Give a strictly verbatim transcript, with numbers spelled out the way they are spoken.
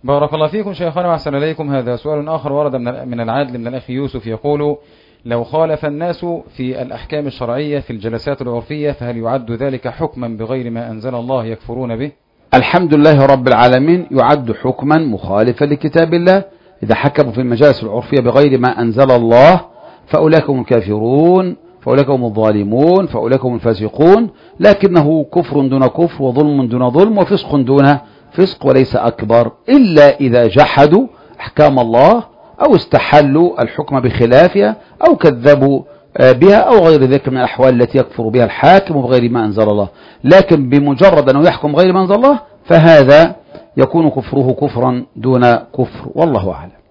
بارك الله فيكم شيخنا وأحسن إليكم. هذا سؤال آخر ورد من العادل من الأخ يوسف، يقول: لو خالف الناس في الأحكام الشرعية في الجلسات العرفية فهل يعد ذلك حكما بغير ما أنزل الله يكفرون به؟ الحمد لله رب العالمين، يعد حكما مخالفا لكتاب الله. إذا حكموا في المجالس العرفية بغير ما أنزل الله فأولئك هم الكافرون، فأولئك هم الظالمون، فأولئك هم الفاسقون، لكنه كفر دون كفر وظلم دون ظلم وفسق دون فسق وليس أكبر، إلا إذا جحدوا أحكام الله أو استحلوا الحكم بخلافها أو كذبوا بها أو غير ذلك من الأحوال التي يكفر بها الحاكم بغير ما أنزل الله. لكن بمجرد أنه يحكم غير ما أنزل الله فهذا يكون كفره كفرا دون كفر، والله أعلم.